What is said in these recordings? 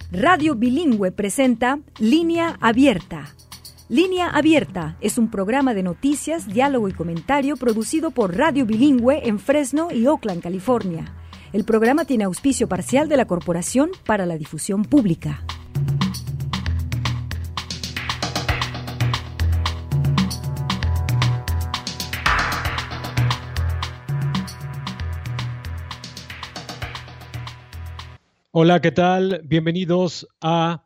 Radio Bilingüe presenta Línea Abierta. Línea Abierta es un programa de noticias, diálogo y comentario producido por Radio Bilingüe en Fresno y Oakland, California. El programa tiene auspicio parcial de la Corporación para la Difusión Pública. Hola, ¿qué tal? Bienvenidos a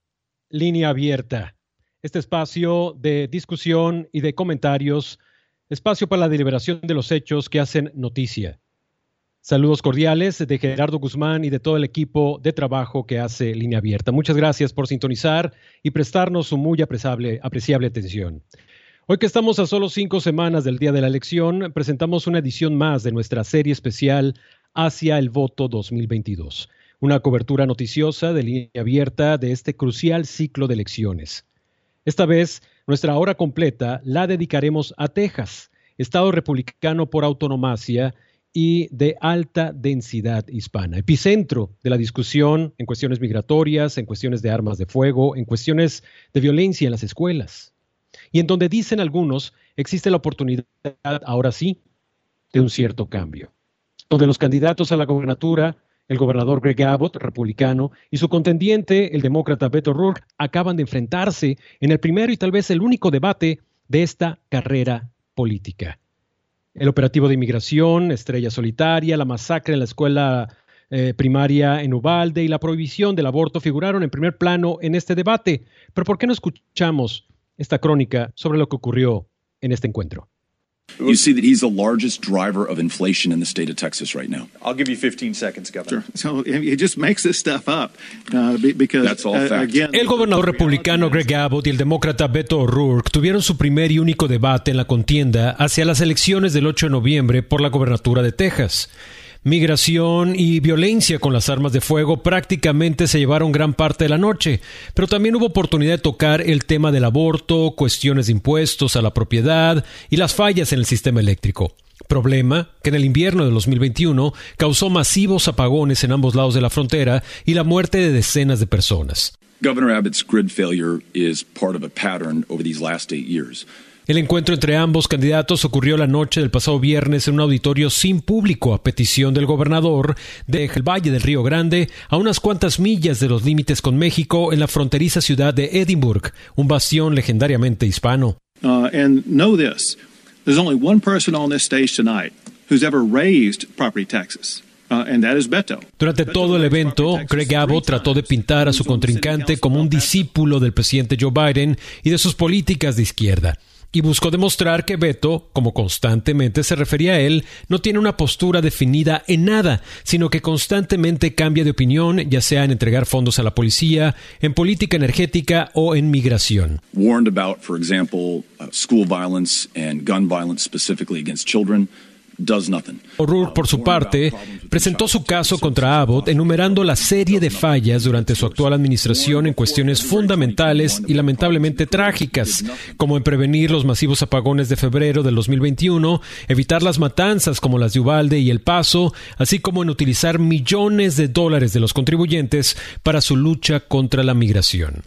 Línea Abierta, este espacio de discusión y de comentarios, espacio para la deliberación de los hechos que hacen noticia. Saludos cordiales de Gerardo Guzmán y de todo el equipo de trabajo que hace Línea Abierta. Muchas gracias por sintonizar y prestarnos su muy apreciable atención. Hoy que estamos a solo 5 semanas del día de la elección, presentamos una edición más de nuestra serie especial Hacia el Voto 2022. Una cobertura noticiosa de Línea Abierta de este crucial ciclo de elecciones. Esta vez, nuestra hora completa la dedicaremos a Texas, estado republicano por autonomacia y de alta densidad hispana, epicentro de la discusión en cuestiones migratorias, en cuestiones de armas de fuego, en cuestiones de violencia en las escuelas. Y en donde dicen algunos, existe la oportunidad, ahora sí, de un cierto cambio. Donde los candidatos a la gobernatura, el gobernador Greg Abbott, republicano, y su contendiente, el demócrata Beto O'Rourke, acaban de enfrentarse en el primero y tal vez el único debate de esta carrera política. El operativo de inmigración, Estrella Solitaria, la masacre en la escuela primaria en Uvalde y la prohibición del aborto figuraron en primer plano en este debate. Pero ¿por qué no escuchamos esta crónica sobre lo que ocurrió en este encuentro? You see that he's the largest driver of inflation in the state of Texas right now. I'll give you 15 seconds, Governor. Sure. So he just makes this stuff up because That's all fact. Again, El gobernador republicano Greg Abbott y el demócrata Beto O'Rourke tuvieron su primer y único debate en la contienda hacia las elecciones del 8 de noviembre por la gobernatura de Texas. Migración y violencia con las armas de fuego prácticamente se llevaron gran parte de la noche, pero también hubo oportunidad de tocar el tema del aborto, cuestiones de impuestos a la propiedad y las fallas en el sistema eléctrico. Problema que en el invierno de 2021 causó masivos apagones en ambos lados de la frontera y la muerte de decenas de personas. Governor Abbott's grid failure is part of a pattern over these last 8 years. El encuentro entre ambos candidatos ocurrió la noche del pasado viernes en un auditorio sin público a petición del gobernador del Valle del Río Grande, a unas cuantas millas de los límites con México en la fronteriza ciudad de Edinburgh, un bastión legendariamente hispano. And know this, there's only one person on this stage tonight who's ever raised property taxes. And that is Beto. Durante todo el evento, Greg Abbott trató de pintar a su contrincante como un discípulo del presidente Joe Biden y de sus políticas de izquierda. Y buscó demostrar que Beto, como constantemente se refería a él, no tiene una postura definida en nada, sino que constantemente cambia de opinión, ya sea en entregar fondos a la policía, en política energética o en migración. Warned about, for example, school violence and gun violence specifically against children. Does nothing. O'Rourke, por su parte, presentó su caso contra Abbott enumerando la serie de fallas durante su actual administración en cuestiones fundamentales y lamentablemente trágicas, como en prevenir los masivos apagones de febrero del 2021, evitar las matanzas como las de Uvalde y El Paso, así como en utilizar millones de dólares de los contribuyentes para su lucha contra la migración.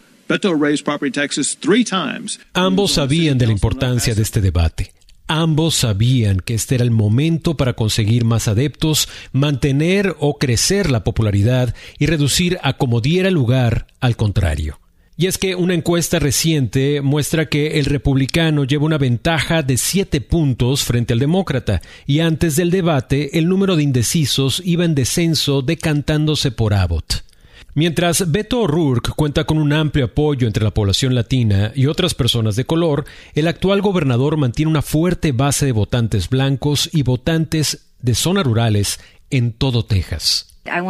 Ambos sabían de la importancia de este debate. Ambos sabían que este era el momento para conseguir más adeptos, mantener o crecer la popularidad y reducir a como diera lugar al contrario. Y es que una encuesta reciente muestra que el republicano lleva una ventaja de 7 puntos frente al demócrata, y antes del debate el número de indecisos iba en descenso, decantándose por Abbott. Mientras Beto O'Rourke cuenta con un amplio apoyo entre la población latina y otras personas de color, el actual gobernador mantiene una fuerte base de votantes blancos y votantes de zonas rurales en todo Texas.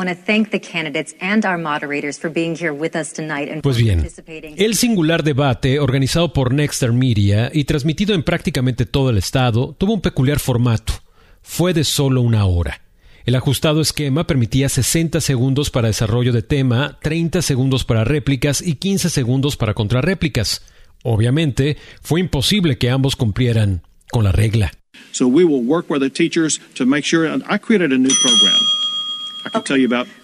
Pues bien, el singular debate organizado por Nexstar Media y transmitido en prácticamente todo el estado tuvo un peculiar formato. Fue de solo 1 hora. El ajustado esquema permitía 60 segundos para desarrollo de tema, 30 segundos para réplicas y 15 segundos para contrarréplicas. Obviamente, fue imposible que ambos cumplieran con la regla. So we will work with the teachers to make sure. I created a new program. I can tell you about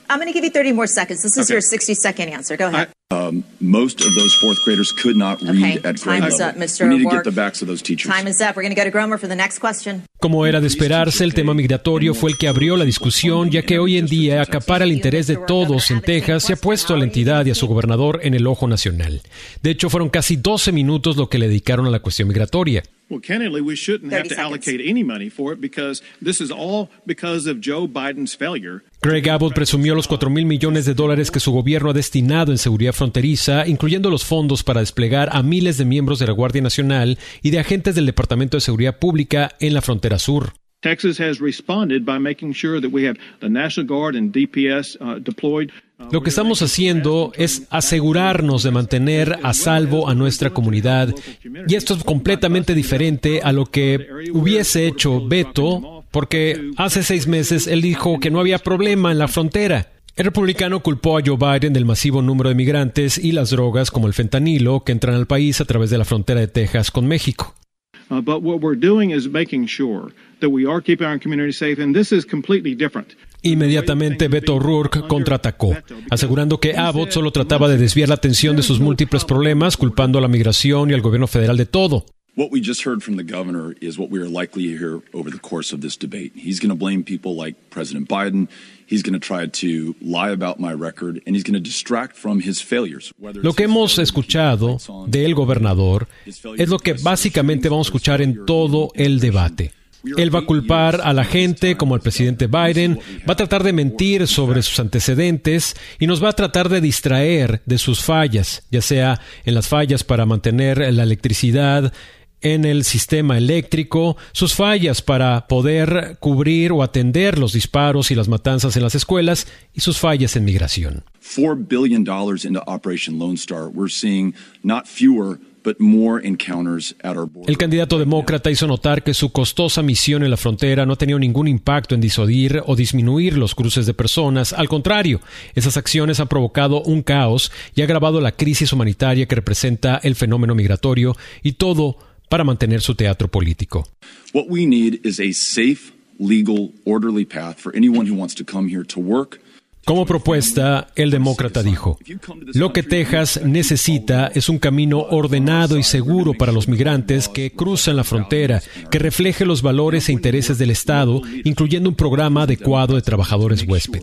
I'm going to give you 30 more seconds. This is your 60-second answer. Go ahead. Most of those fourth graders could not read at grade Time is level. up, Mr. We need to O'Rourke. get the backs of those teachers. Time is up. We're going to go to Gromer for the next question. Como era de esperarse, el tema migratorio fue el que abrió la discusión, ya que hoy en día acapara el interés de todos en Texas y ha puesto a la entidad y a su gobernador en el ojo nacional. De hecho, fueron casi 12 minutos lo que le dedicaron a la cuestión migratoria. Well, candidly, we shouldn't have 30 to allocate any money for it because this is all because of Joe Biden's failure. Greg Abbott presumió los $4,000 millones que su gobierno ha destinado en seguridad fronteriza, incluyendo los fondos para desplegar a miles de miembros de la Guardia Nacional y de agentes del Departamento de Seguridad Pública en la frontera sur. Texas has responded by making sure that we have the National Guard and DPS deployed. Lo que estamos haciendo es asegurarnos de mantener a salvo a nuestra comunidad, y esto es completamente diferente a lo que hubiese hecho Beto, porque hace 6 meses él dijo que no había problema en la frontera. El republicano culpó a Joe Biden del masivo número de migrantes y las drogas como el fentanilo que entran al país a través de la frontera de Texas con México. But what we're doing is making sure that we are keeping our community safe, and this is completely different. Inmediatamente Beto O'Rourke contraatacó, asegurando que Abbott solo trataba de desviar la atención de sus múltiples problemas, culpando a la migración y al gobierno federal de todo. What we just heard from the governor is what we are likely to hear over the course of this debate. He's going to blame people like President Biden. He's going to try to lie about my record, and he's going to distract from his failures. Lo que hemos escuchado del gobernador es lo que básicamente vamos a escuchar en todo el debate. Él va a culpar a la gente como al presidente Biden, va a tratar de mentir sobre sus antecedentes y nos va a tratar de distraer de sus fallas, ya sea en las fallas para mantener la electricidad en el sistema eléctrico, sus fallas para poder cubrir o atender los disparos y las matanzas en las escuelas y sus fallas en migración. $4 billion into Operation Lone Star. We're seeing not fewer but more encounters at our border. El candidato demócrata hizo notar que su costosa misión en la frontera no ha tenido ningún impacto en disuadir o disminuir los cruces de personas. Al contrario, esas acciones han provocado un caos y agravado la crisis humanitaria que representa el fenómeno migratorio, y todo para mantener su teatro político. What we need is a safe, legal, orderly path for anyone who wants to come here to work. Como propuesta, el demócrata dijo: lo que Texas necesita es un camino ordenado y seguro para los migrantes que cruzan la frontera, que refleje los valores e intereses del Estado, incluyendo un programa adecuado de trabajadores huésped.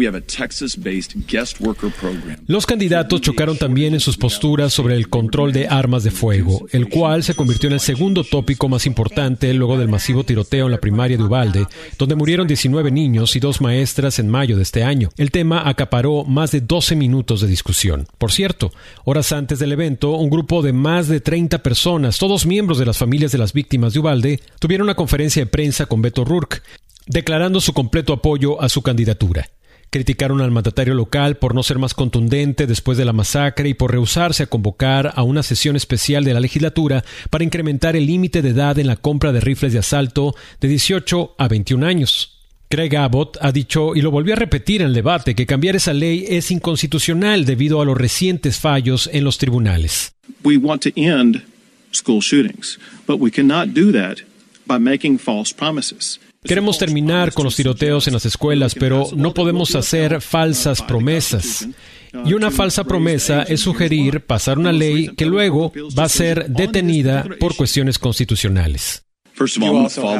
Los candidatos chocaron también en sus posturas sobre el control de armas de fuego, el cual se convirtió en el segundo tópico más importante luego del masivo tiroteo en la primaria de Uvalde, donde murieron 19 niños y 2 maestras en mayo de este año. El tema acaparó más de 12 minutos de discusión. Por cierto, horas antes del evento, un grupo de más de 30 personas, todos miembros de las familias de las víctimas de Uvalde, tuvieron una conferencia de prensa con Beto O'Rourke, declarando su completo apoyo a su candidatura. Criticaron al mandatario local por no ser más contundente después de la masacre y por rehusarse a convocar a una sesión especial de la legislatura para incrementar el límite de edad en la compra de rifles de asalto de 18 a 21 años. Greg Abbott ha dicho, y lo volvió a repetir en el debate, que cambiar esa ley es inconstitucional debido a los recientes fallos en los tribunales. We want to end school shootings, but we cannot do that by making false promises. Queremos terminar con los tiroteos en las escuelas, pero no podemos hacer falsas promesas. Y una falsa promesa es sugerir pasar una ley que luego va a ser detenida por cuestiones constitucionales. First of all,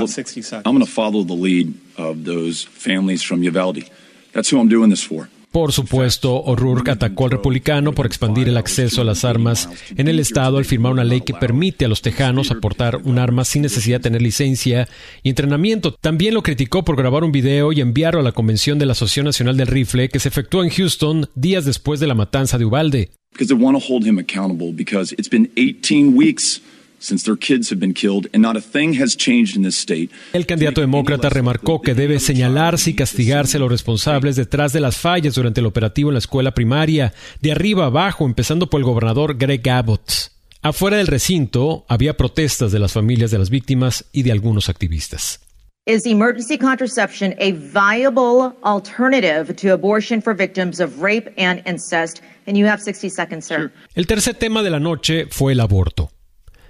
I'm going to follow the lead of those families from Uvalde. That's who I'm doing this for. Por supuesto, O'Rourke atacó al republicano por expandir el acceso a las armas en el estado al firmar una ley que permite a los tejanos aportar un arma sin necesidad de tener licencia y entrenamiento. También lo criticó por grabar un video y enviarlo a la convención de la Asociación Nacional del Rifle que se efectuó en Houston días después de la matanza de Uvalde. Because they want to hold him accountable because it's been 18 weeks since their kids have been killed and not a thing has changed in this state. El candidato demócrata remarcó que debe señalarse y castigarse a los responsables detrás de las fallas durante el operativo en la escuela primaria, de arriba a abajo, empezando por el gobernador Greg Abbott. Afuera del recinto había protestas de las familias de las víctimas y de algunos activistas. Is emergency contraception a viable alternative to abortion for victims of rape and incest? And you have 60 seconds, sir. El tercer tema de la noche fue el aborto.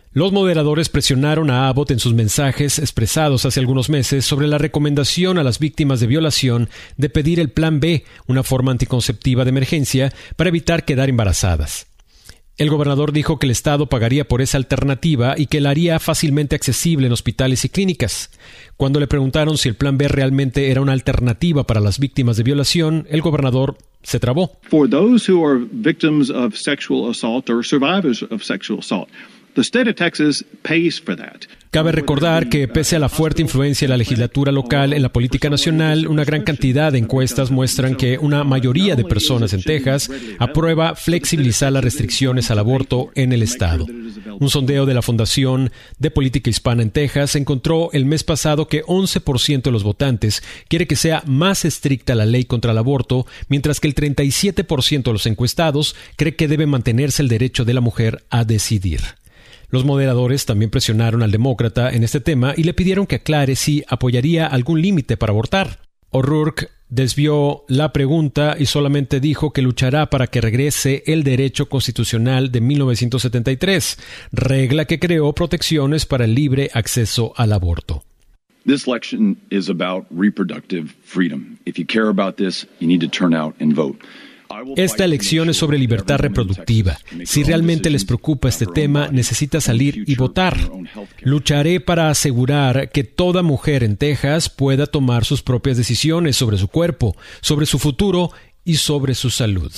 Los moderadores presionaron a Abbott en sus mensajes expresados hace algunos meses sobre la recomendación a las víctimas de violación de pedir el Plan B, una forma anticonceptiva de emergencia, para evitar quedar embarazadas. El gobernador dijo que el Estado pagaría por esa alternativa y que la haría fácilmente accesible en hospitales y clínicas. Cuando le preguntaron si el Plan B realmente era una alternativa para las víctimas de violación, el gobernador se trabó. For those who are victims of sexual assault or survivors of sexual assault, the state of Texas pays for that. Cabe recordar que, pese a la fuerte influencia de la legislatura local en la política nacional, una gran cantidad de encuestas muestran que una mayoría de personas en Texas aprueba flexibilizar las restricciones al aborto en el estado. Un sondeo de la Fundación de Política Hispana en Texas encontró el mes pasado que 11% de los votantes quiere que sea más estricta la ley contra el aborto, mientras que el 37% de los encuestados cree que debe mantenerse el derecho de la mujer a decidir. Los moderadores también presionaron al demócrata en este tema y le pidieron que aclare si apoyaría algún límite para abortar. O'Rourke desvió la pregunta y solamente dijo que luchará para que regrese el derecho constitucional de 1973, regla que creó protecciones para el libre acceso al aborto. This election is about reproductive freedom. If you care about this, you need to turn out and vote. Esta elección es sobre libertad reproductiva. Si realmente les preocupa este tema, necesita salir y votar. Lucharé para asegurar que toda mujer en Texas pueda tomar sus propias decisiones sobre su cuerpo, sobre su futuro y sobre su salud.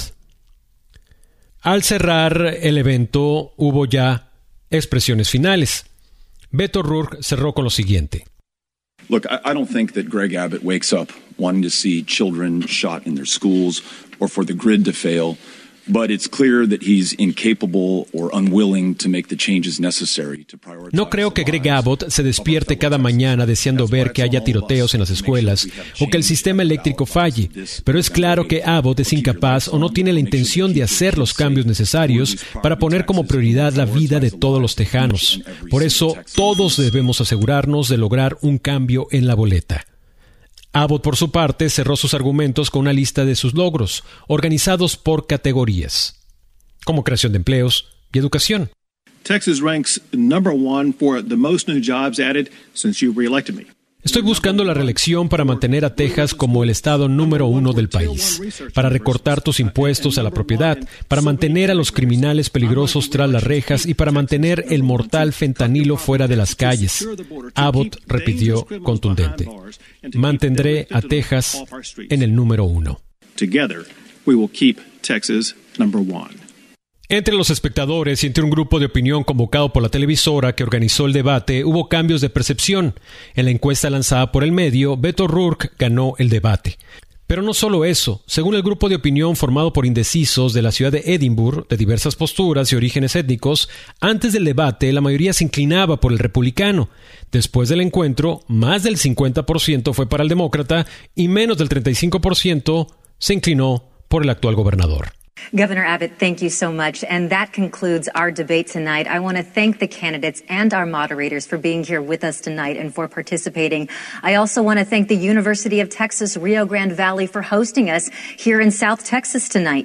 Al cerrar el evento, hubo ya expresiones finales. Beto O'Rourke cerró con lo siguiente. Look, I don't think that Greg Abbott wakes up wanting to see children shot in their schools or for the grid to fail, but it's clear that he's incapable or unwilling to make the changes necessary to prioritize. No creo que Greg Abbott se despierte cada mañana deseando ver que haya tiroteos en las escuelas o que el sistema eléctrico falle, pero es claro que Abbott es incapaz o no tiene la intención de hacer los cambios necesarios para poner como prioridad la vida de todos los tejanos. Por eso, todos debemos asegurarnos de lograr un cambio en la boleta. Abbott, por su parte, cerró sus argumentos con una lista de sus logros, organizados por categorías, como creación de empleos y educación. Texas ranks number one for the most new jobs added since you reelected me. Estoy buscando la reelección para mantener a Texas como el estado número 1 del país, para recortar tus impuestos a la propiedad, para mantener a los criminales peligrosos tras las rejas y para mantener el mortal fentanilo fuera de las calles. Abbott repitió contundente: mantendré a Texas en el número 1. Together, we will keep Texas number one. Entre los espectadores y entre un grupo de opinión convocado por la televisora que organizó el debate, hubo cambios de percepción. En la encuesta lanzada por el medio, Beto O'Rourke ganó el debate. Pero no solo eso. Según el grupo de opinión formado por indecisos de la ciudad de Edinburgh, de diversas posturas y orígenes étnicos, antes del debate la mayoría se inclinaba por el republicano. Después del encuentro, más del 50% fue para el demócrata y menos del 35% se inclinó por el actual gobernador. Governor Abbott, thank you so much. And that concludes our debate tonight. I want to thank the candidates and our moderators for being here with us tonight and for participating. I also want to thank the University of Texas Rio Grande Valley for hosting us here in South Texas tonight.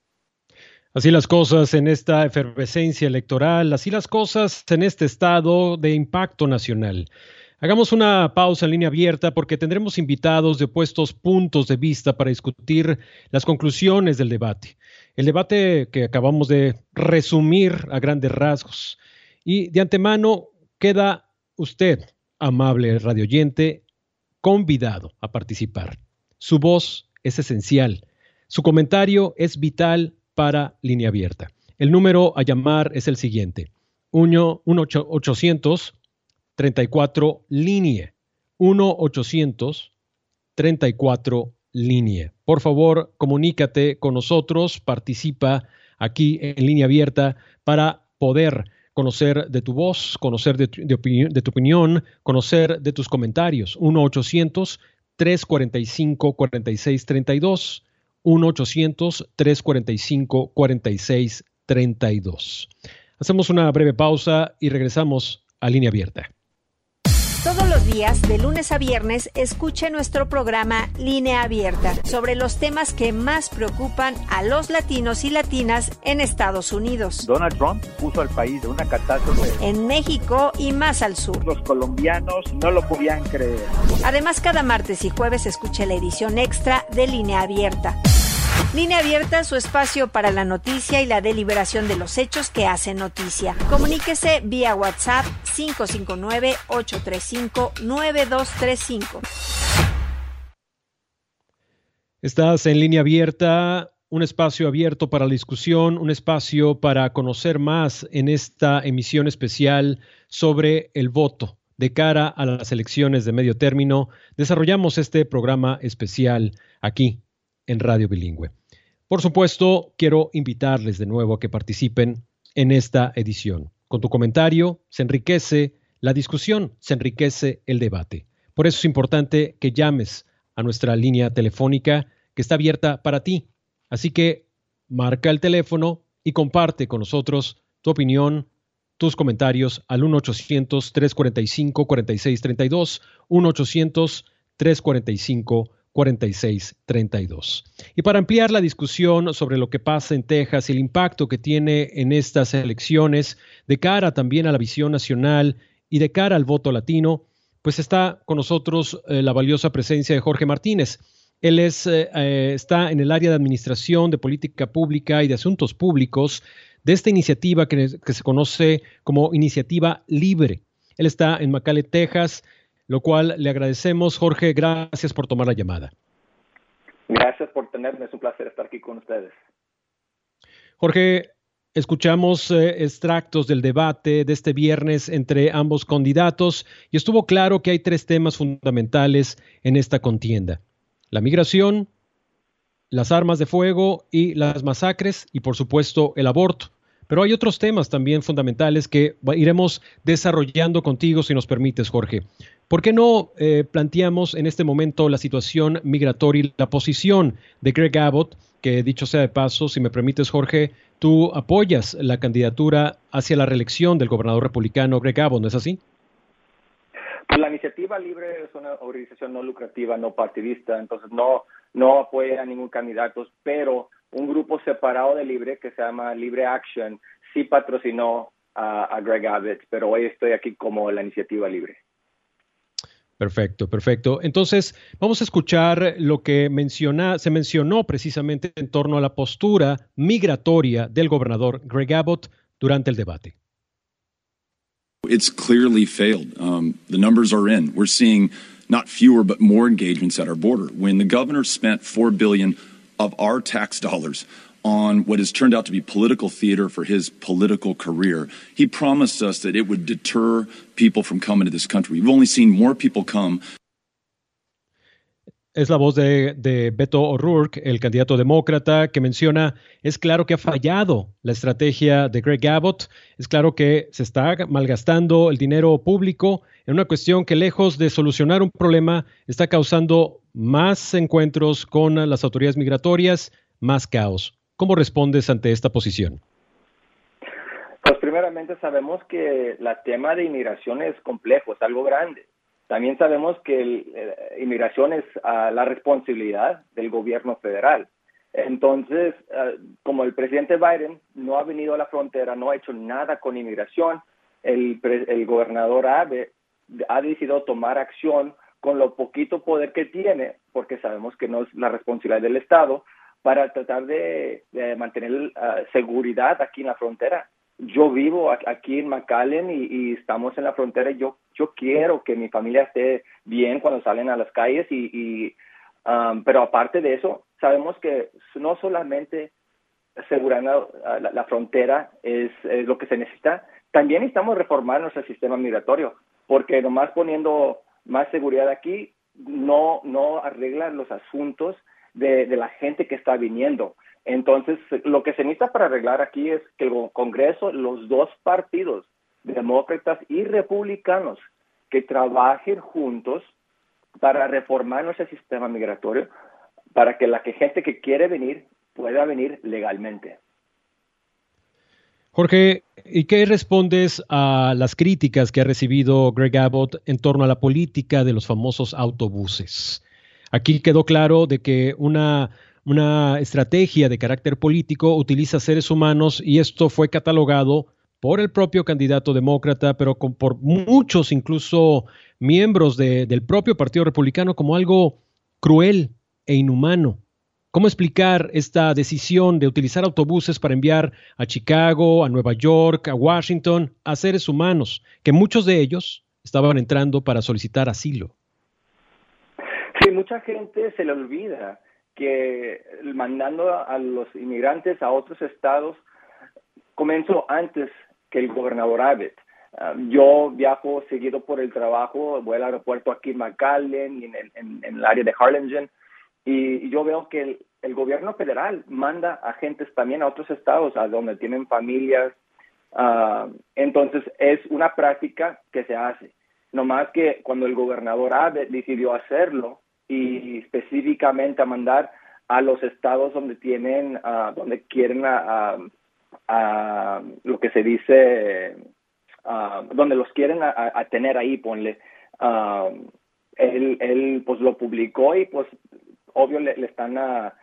Así las cosas en esta efervescencia electoral, así las cosas en este estado de impacto nacional. Hagamos una pausa en línea abierta porque tendremos invitados de opuestos puntos de vista para discutir las conclusiones del debate. El debate que acabamos de resumir a grandes rasgos. Y de antemano queda usted, amable radioyente, convidado a participar. Su voz es esencial. Su comentario es vital para Línea Abierta. El número a llamar es el siguiente: 1-800-34-LÍNEA. 1-800-34-LÍNEA. Por favor, comunícate con nosotros, participa aquí en Línea Abierta para poder conocer de tu voz, conocer de tu opinión, conocer de tus comentarios. 1-800-345-4632. 1-800-345-4632. Hacemos una breve pausa y regresamos a Línea Abierta. Todos los días, de lunes a viernes, escuche nuestro programa Línea Abierta sobre los temas que más preocupan a los latinos y latinas en Estados Unidos. Donald Trump puso al país en una catástrofe. En México y más al sur. Los colombianos no lo podían creer. Además, cada martes y jueves escuche la edición extra de Línea Abierta. Línea Abierta, su espacio para la noticia y la deliberación de los hechos que hacen noticia. Comuníquese vía WhatsApp 559-835-9235. Estás en Línea Abierta, un espacio abierto para la discusión, un espacio para conocer más en esta emisión especial sobre el voto. De cara a las elecciones de medio término, desarrollamos este programa especial aquí en Radio Bilingüe. Por supuesto, quiero invitarles de nuevo a que participen en esta edición. Con tu comentario se enriquece la discusión, se enriquece el debate. Por eso es importante que llames a nuestra línea telefónica que está abierta para ti. Así que marca el teléfono y comparte con nosotros tu opinión, tus comentarios al 1-800-345-4632, 1-800-345-4632. Y para ampliar la discusión sobre lo que pasa en Texas y el impacto que tiene en estas elecciones, de cara también a la visión nacional y de cara al voto latino, pues está con nosotros la valiosa presencia de Jorge Martínez. Él está en el área de Administración, de Política Pública y de Asuntos Públicos de esta iniciativa que se conoce como Iniciativa Libre. Él está en McAllen, Texas, lo cual le agradecemos. Jorge, gracias por tomar la llamada. Gracias por tenerme, es un placer estar aquí con ustedes. Jorge, escuchamos extractos del debate de este viernes entre ambos candidatos y estuvo claro que hay tres temas fundamentales en esta contienda: la migración, las armas de fuego y las masacres y, por supuesto, el aborto. Pero hay otros temas también fundamentales que iremos desarrollando contigo, si nos permites, Jorge. ¿Por qué no planteamos en este momento la situación migratoria y la posición de Greg Abbott, que, dicho sea de paso, si me permites, Jorge, tú apoyas la candidatura hacia la reelección del gobernador republicano Greg Abbott, ¿no es así? Pues la Iniciativa Libre es una organización no lucrativa, no partidista, entonces no apoya a ningún candidato, pero un grupo separado de Libre que se llama Libre Action sí patrocinó a Greg Abbott, pero hoy estoy aquí como la Iniciativa Libre. Perfecto, perfecto. Entonces, vamos a escuchar lo que se mencionó precisamente en torno a la postura migratoria del gobernador Greg Abbott durante el debate. It's clearly failed. The numbers are in. We're seeing not fewer but more engagements at our border. When the governor spent $4 billion of our tax dollars on what has turned out to be political theater for his political career, he promised us that it would deter people from coming to this country. We've only seen more people come. Es la voz de Beto O'Rourke, el candidato demócrata, que menciona: es claro que ha fallado la estrategia de Greg Abbott, es claro que se está malgastando el dinero público en una cuestión que, lejos de solucionar un problema, está causando más encuentros con las autoridades migratorias, más caos. ¿Cómo respondes ante esta posición? Pues primeramente sabemos que el tema de inmigración es complejo, es algo grande. También sabemos que inmigración es la responsabilidad del gobierno federal. Entonces, como el presidente Biden no ha venido a la frontera, no ha hecho nada con inmigración, el gobernador Abbott ha decidido tomar acción con lo poquito poder que tiene, porque sabemos que no es la responsabilidad del Estado, para tratar de mantener seguridad aquí en la frontera. Yo vivo aquí en McAllen y estamos en la frontera. Yo quiero que mi familia esté bien cuando salen a las calles, pero aparte de eso, sabemos que no solamente asegurar la frontera es lo que se necesita, también necesitamos reformar nuestro sistema migratorio, porque nomás poniendo más seguridad aquí no arregla los asuntos de la gente que está viniendo. Entonces, lo que se necesita para arreglar aquí es que el Congreso, los dos partidos, demócratas y republicanos, que trabajen juntos para reformar nuestro sistema migratorio, para que la gente que quiere venir pueda venir legalmente. Jorge, ¿y qué respondes a las críticas que ha recibido Greg Abbott en torno a la política de los famosos autobuses? Aquí quedó claro de que una estrategia de carácter político utiliza seres humanos y esto fue catalogado por el propio candidato demócrata, pero por muchos incluso miembros del propio Partido Republicano como algo cruel e inhumano. ¿Cómo explicar esta decisión de utilizar autobuses para enviar a Chicago, a Nueva York, a Washington, a seres humanos, que muchos de ellos estaban entrando para solicitar asilo? Sí, mucha gente se le olvida que mandando a los inmigrantes a otros estados comenzó antes que el gobernador Abbott. Yo viajo seguido por el trabajo, voy al aeropuerto aquí en McAllen y en el área de Harlingen, y yo veo que el gobierno federal manda agentes también a otros estados, a donde tienen familias. Entonces, es una práctica que se hace. No más que cuando el gobernador Abbott decidió hacerlo, y específicamente a mandar a los estados donde tienen, donde quieren lo que se dice, donde los quieren a tener ahí, ponle. Él pues lo publicó y pues obvio le están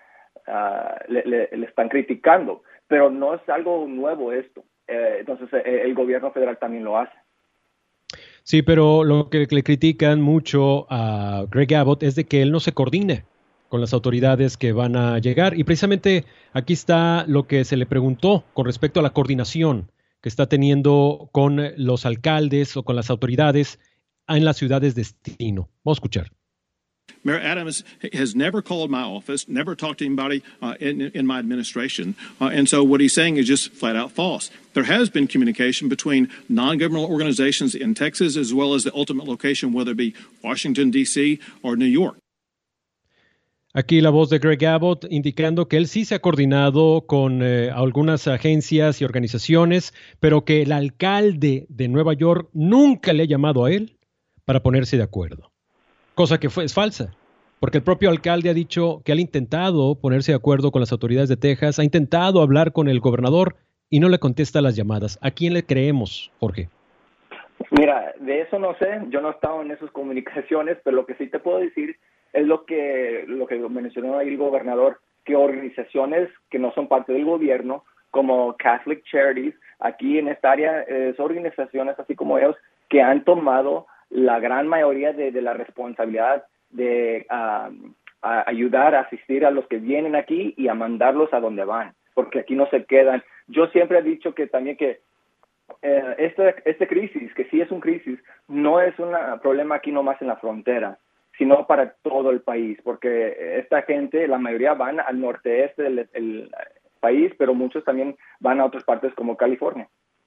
criticando, pero no es algo nuevo esto. Entonces el gobierno federal también lo hace. Sí, pero lo que le critican mucho a Greg Abbott es de que él no se coordina con las autoridades que van a llegar. Y precisamente aquí está lo que se le preguntó con respecto a la coordinación que está teniendo con los alcaldes o con las autoridades en las ciudades de destino. Vamos a escuchar. Mayor Adams has never called my office, never talked to anybody in my administration, and so what he's saying is just flat out false. There has been communication between non-governmental organizations in Texas as well as the ultimate location, whether it be Washington, D.C. or New York. Aquí la voz de Greg Abbott indicando que él sí se ha coordinado con algunas agencias y organizaciones, pero que el alcalde de Nueva York nunca le ha llamado a él para ponerse de acuerdo. Cosa que es falsa, porque el propio alcalde ha dicho que él ha intentado ponerse de acuerdo con las autoridades de Texas, ha intentado hablar con el gobernador y no le contesta las llamadas. ¿A quién le creemos, Jorge? Mira, de eso no sé, yo no he estado en esas comunicaciones, pero lo que sí te puedo decir es lo que mencionó ahí el gobernador, que organizaciones que no son parte del gobierno, como Catholic Charities, aquí en esta área, son organizaciones así como ellos que han tomado la gran mayoría de la responsabilidad de ayudar a asistir a los que vienen aquí y a mandarlos a donde van, porque aquí no se quedan. Yo siempre he dicho que también que esta crisis, que sí es un crisis, no es un problema aquí nomás en la frontera, sino para todo el país, porque esta gente, la mayoría van al norte-este del país, pero muchos también van a otras partes como California.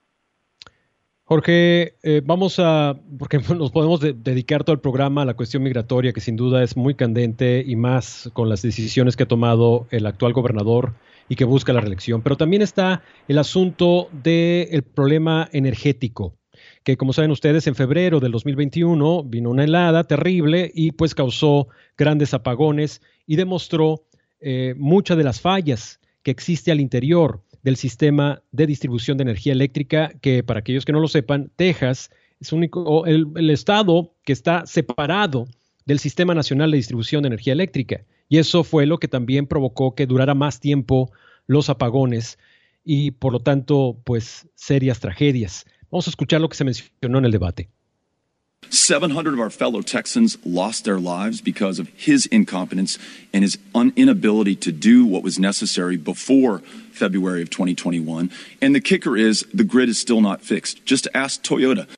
Jorge, porque nos podemos dedicar todo el programa a la cuestión migratoria, que sin duda es muy candente y más con las decisiones que ha tomado el actual gobernador y que busca la reelección. Pero también está el asunto del problema energético, que como saben ustedes, en febrero del 2021 vino una helada terrible y pues causó grandes apagones y demostró muchas de las fallas que existe al interior del sistema de distribución de energía eléctrica, que para aquellos que no lo sepan, Texas es el estado que está separado del Sistema Nacional de Distribución de Energía Eléctrica. Y eso fue lo que también provocó que durara más tiempo los apagones y, por lo tanto, pues serias tragedias. Vamos a escuchar lo que se mencionó en el debate. 700 of our fellow Texans lost their lives because of his incompetence and his inability to do what was necessary before February of 2021. And the kicker is the grid is still not fixed. Just ask Toyota.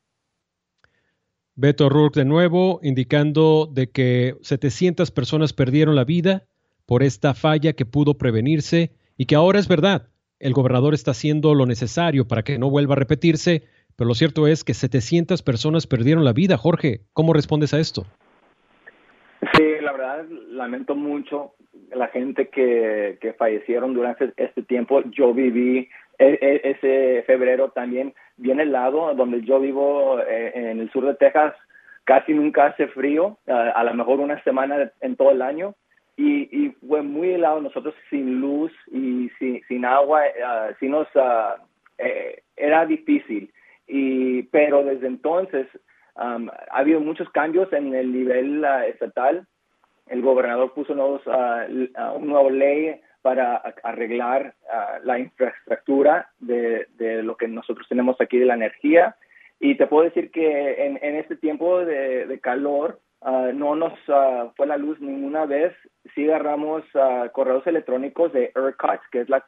Beto O'Rourke de nuevo indicando de que 700 personas perdieron la vida por esta falla que pudo prevenirse y que ahora es verdad. El gobernador está haciendo lo necesario para que no vuelva a repetirse, pero lo cierto es que 700 personas perdieron la vida. Jorge, ¿cómo respondes a esto? Sí, la verdad, lamento mucho la gente que fallecieron durante este tiempo. Yo viví ese febrero también bien helado, donde yo vivo en el sur de Texas. Casi nunca hace frío, a lo mejor una semana en todo el año. Y fue muy helado, nosotros sin luz y sin agua, sí nos era difícil. Pero desde entonces ha habido muchos cambios en el nivel estatal. El gobernador puso un nuevo ley para arreglar la infraestructura de lo que nosotros tenemos aquí de la energía. Y te puedo decir que en este tiempo de calor no nos fue la luz ninguna vez. Sí agarramos correos electrónicos de ERCOT, que es la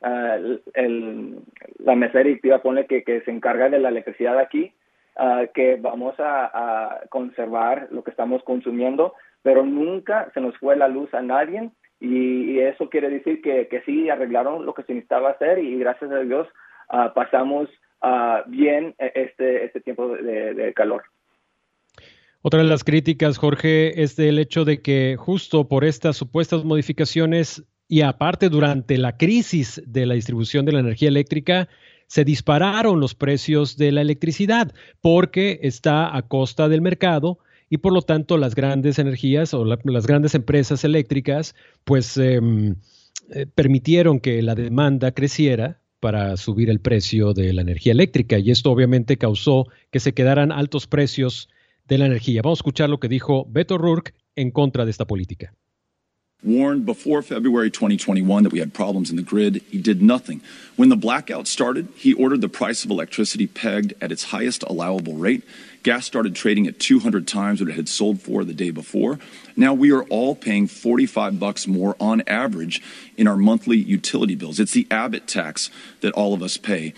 mesa directiva, pone que se encarga de la electricidad aquí, que vamos a conservar lo que estamos consumiendo, pero nunca se nos fue la luz a nadie, y eso quiere decir que sí arreglaron lo que se necesitaba hacer, y gracias a Dios pasamos bien este tiempo de calor. Otra de las críticas, Jorge, es del hecho de que justo por estas supuestas modificaciones y aparte durante la crisis de la distribución de la energía eléctrica, se dispararon los precios de la electricidad porque está a costa del mercado y por lo tanto las grandes energías o las grandes empresas eléctricas pues permitieron que la demanda creciera para subir el precio de la energía eléctrica, y esto obviamente causó que se quedaran altos precios de la energía. Vamos a escuchar lo que dijo Beto O'Rourke en contra de esta política. Warned before February 2021 that we had problems in the grid. He did nothing. When the blackout started, he ordered the price of electricity pegged at its highest allowable rate. Gas started trading at 200 times what it had sold for the day before. Now we are all paying $45 more on average in our monthly utility bills. It's the Abbott tax that all of us pay.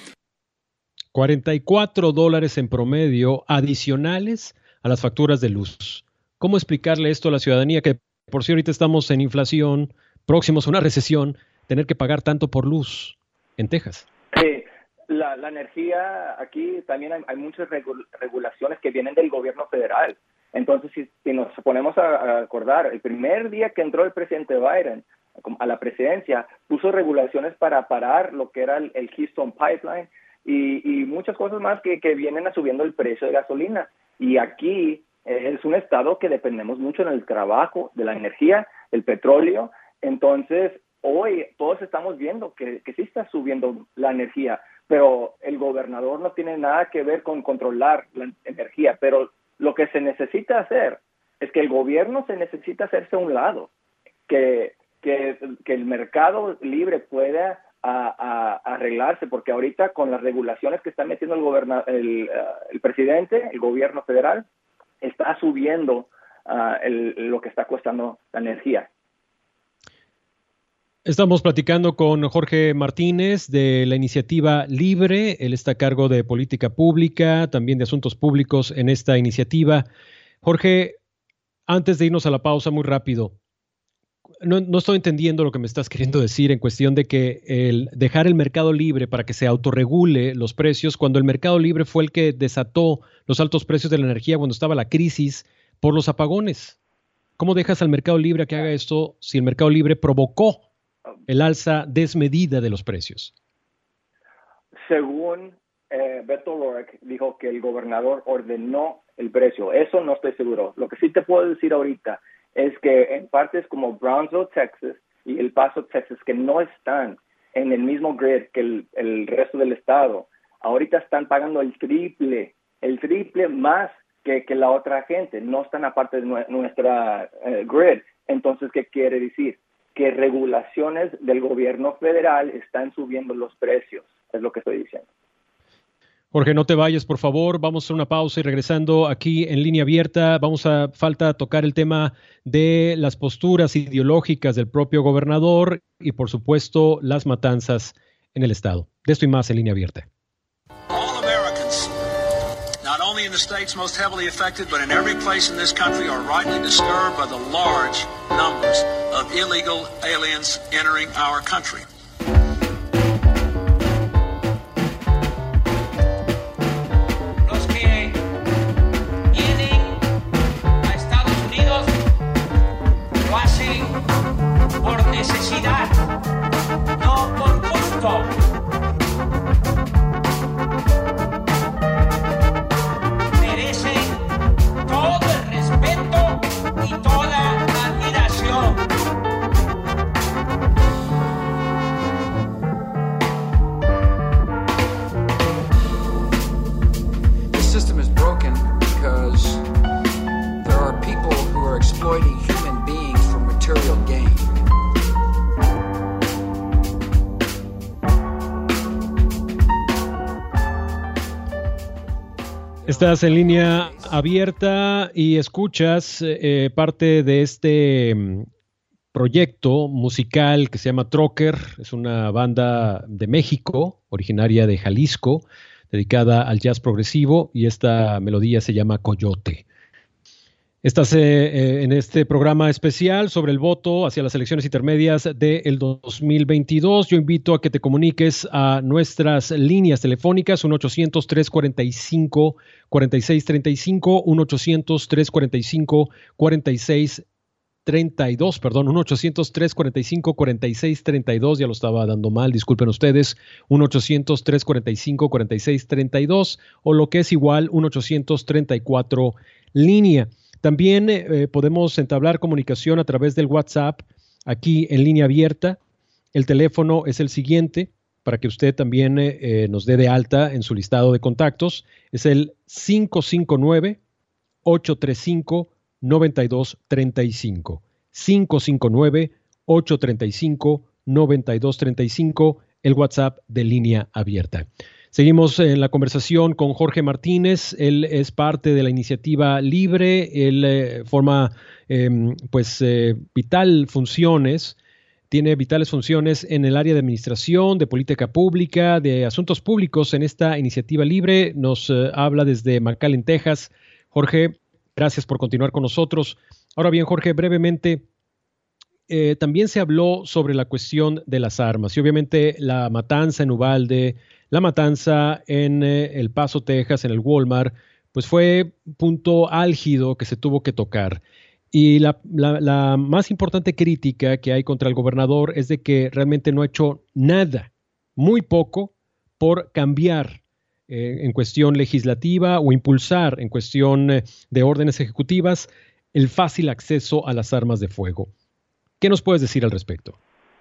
$44 en promedio adicionales a las facturas de luz. ¿Cómo explicarle esto a la ciudadanía que por si ahorita estamos en inflación, próximos a una recesión, tener que pagar tanto por luz en Texas? Sí, la energía aquí también hay muchas regulaciones que vienen del gobierno federal. Entonces, si nos ponemos a acordar, el primer día que entró el presidente Biden a la presidencia, puso regulaciones para parar lo que era el Keystone Pipeline y muchas cosas más que vienen subiendo el precio de gasolina. Y aquí es un estado que dependemos mucho en el trabajo, de la energía, el petróleo. Entonces, hoy todos estamos viendo que sí está subiendo la energía, pero el gobernador no tiene nada que ver con controlar la energía. Pero lo que se necesita hacer es que el gobierno se necesita hacerse a un lado, que el mercado libre pueda arreglarse, porque ahorita con las regulaciones que está metiendo el presidente, el gobierno federal, está subiendo lo que está costando la energía. Estamos platicando con Jorge Martínez de la Iniciativa Libre. Él está a cargo de política pública, también de asuntos públicos en esta iniciativa. Jorge, antes de irnos a la pausa, muy rápido, no estoy entendiendo lo que me estás queriendo decir en cuestión de que el dejar el mercado libre para que se autorregule los precios, cuando el mercado libre fue el que desató los altos precios de la energía cuando estaba la crisis por los apagones. ¿Cómo dejas al mercado libre a que haga esto si el mercado libre provocó el alza desmedida de los precios? Según Beto O'Rourke, dijo que el gobernador ordenó el precio. Eso no estoy seguro. Lo que sí te puedo decir ahorita es que en partes como Brownsville, Texas, y El Paso, Texas, que no están en el mismo grid que el resto del estado, ahorita están pagando el triple más que la otra gente. No están aparte de nuestra grid. Entonces, ¿qué quiere decir? Que regulaciones del gobierno federal están subiendo los precios. Es lo que estoy diciendo. Jorge, no te vayas, por favor. Vamos a hacer una pausa y regresando aquí en Línea Abierta, falta tocar el tema de las posturas ideológicas del propio gobernador y, por supuesto, las matanzas en el estado. De esto y más en Línea Abierta. All Americans, not only in the states most heavily affected, but in every place in this country, are rightly disturbed by the large numbers of illegal aliens entering our country. Necesidad, no por gusto. Merecen todo el respeto y toda la admiración. Estás en línea abierta y escuchas parte de este proyecto musical que se llama Trocker. Es una banda de México, originaria de Jalisco, dedicada al jazz progresivo, y esta melodía se llama Coyote. Estás en este programa especial sobre el voto hacia las elecciones intermedias del 2022. Yo invito a que te comuniques a nuestras líneas telefónicas, 1-800-345-4635, 1-800-345-4632, perdón, 1-800-345-4632, ya lo estaba dando mal, disculpen ustedes, 1-800-345-4632, o lo que es igual, 1-800-34 línea. También podemos entablar comunicación a través del WhatsApp aquí en línea abierta. El teléfono es el siguiente para que usted también nos dé de alta en su listado de contactos. Es el 559-835-9235. 559-835-9235, el WhatsApp de línea abierta. Seguimos en la conversación con Jorge Martínez. Él es parte de la iniciativa Libre. Él forma tiene vitales funciones en el área de administración, de política pública, de asuntos públicos en esta iniciativa Libre. Nos habla desde McAllen, Texas. Jorge, gracias por continuar con nosotros. Ahora bien, Jorge, brevemente, también se habló sobre la cuestión de las armas y obviamente la matanza en Uvalde, la matanza en El Paso, Texas, en el Walmart, pues fue punto álgido que se tuvo que tocar. Y la más importante crítica que hay contra el gobernador es de que realmente no ha hecho nada, muy poco, por cambiar en cuestión legislativa o impulsar en cuestión de órdenes ejecutivas el fácil acceso a las armas de fuego. ¿Qué nos puedes decir al respecto?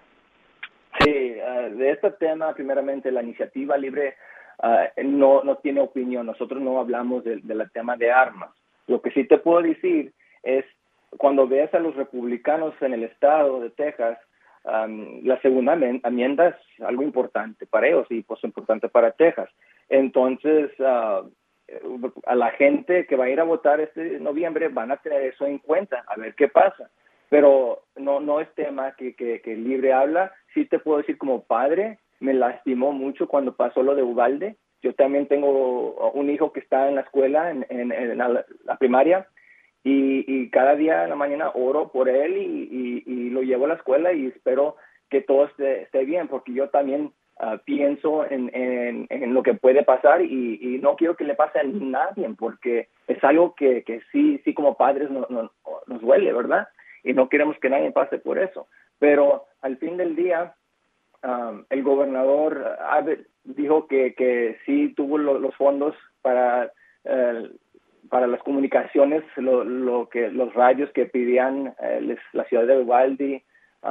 Sí, de este tema, primeramente, la iniciativa Libre no tiene opinión. Nosotros no hablamos del tema de armas. Lo que sí te puedo decir es, cuando ves a los republicanos en el estado de Texas, la segunda enmienda es algo importante para ellos y pues importante para Texas. Entonces, a la gente que va a ir a votar este noviembre van a tener eso en cuenta, a ver qué pasa. Pero no es tema que Libre habla. Sí te puedo decir, como padre, me lastimó mucho cuando pasó lo de Uvalde. Yo también tengo un hijo que está en la escuela, en la primaria, y cada día en la mañana oro por él y lo llevo a la escuela y espero que todo esté bien, porque yo también pienso en lo que puede pasar y no quiero que le pase a nadie, porque es algo que sí como padres nos duele, ¿verdad? Y no queremos que nadie pase por eso. Pero al fin del día, el gobernador dijo que sí tuvo los fondos para las comunicaciones, los radios que pedían la ciudad de Uvalde.